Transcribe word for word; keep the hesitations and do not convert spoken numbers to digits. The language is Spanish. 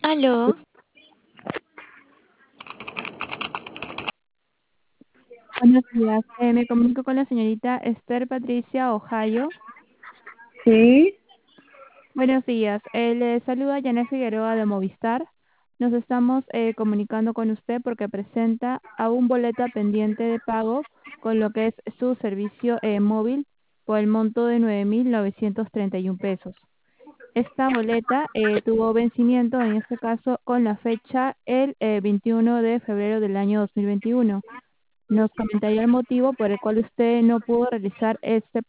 Aló, Buenos días. Eh, me comunico con la señorita Esther Patricia Ohio. Sí, Buenos días. Eh, le saluda Janet Figueroa de Movistar. Nos estamos eh, comunicando con usted porque presenta a un boleta pendiente de pago con lo que es su servicio eh, móvil por el monto de nueve mil novecientos treinta y un pesos. Esta boleta eh, tuvo vencimiento, en este caso, con la fecha el eh, veintiuno de febrero del año dos mil veintiuno. ¿Nos comentaría el motivo por el cual usted no pudo realizar este